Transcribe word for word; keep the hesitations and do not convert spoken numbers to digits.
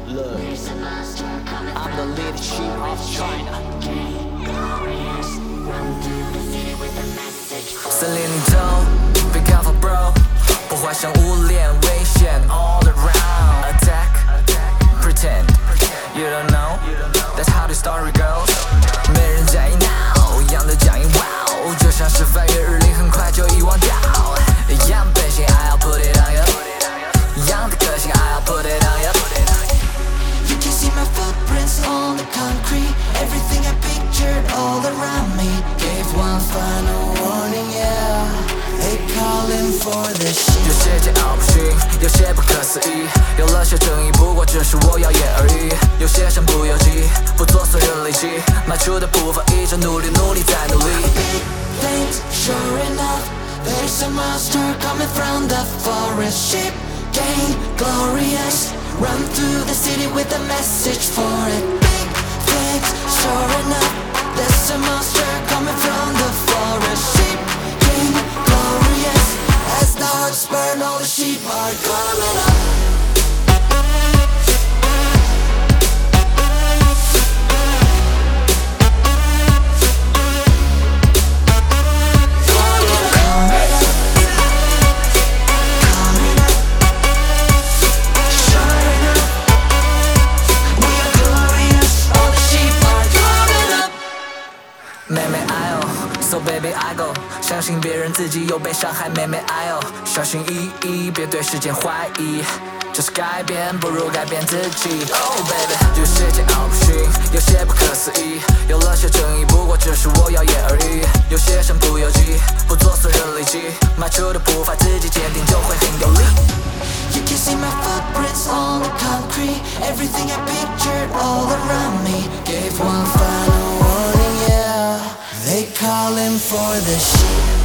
Look, I'm the leadership of China。森林里头 ，Be careful bro， 破坏像无脸危险 all around。Attack, pretend you don't know, that's how the story goes。没人在意 now， 一样的讲义 wow， 就像是翻越日历，很快就遗忘掉。一样的本性 ，I'll put it on you， 一样的个性 ，I'll put it on you。You can see my footprints on the concrete. Everything I pictured all around me. Gave one final warning, yeah. They calling for the shit. 有些桀骜不驯，有些不可思议。有了些争议，不过只是我谣言而已。有些身不由己，不做损人利己。迈出的步伐一直努力，努力再努力。Big things, sure enough. There's a monster coming from the forest. Ship gain glorious. Run through the city with a message for it. Big things, sure enough. There's a monster coming from the forest. Sheep, king, glorious. As the hearts burn, all the sheep are coming up. So baby I go， 相信别人自己又被伤害，妹妹 I O， 小心翼翼，别对时间怀疑，就是改变不如改变自己。Oh baby， 有些桀骜不驯，有些不可思议，有了些争议，不过只是我谣言而已。有些身不由己，不做损人利己，迈出的步伐自己坚定，就会很有力。You can see my footprints on the concrete. Everything I pictured all around me. Gave one final warning, yeah. They calling for the shit.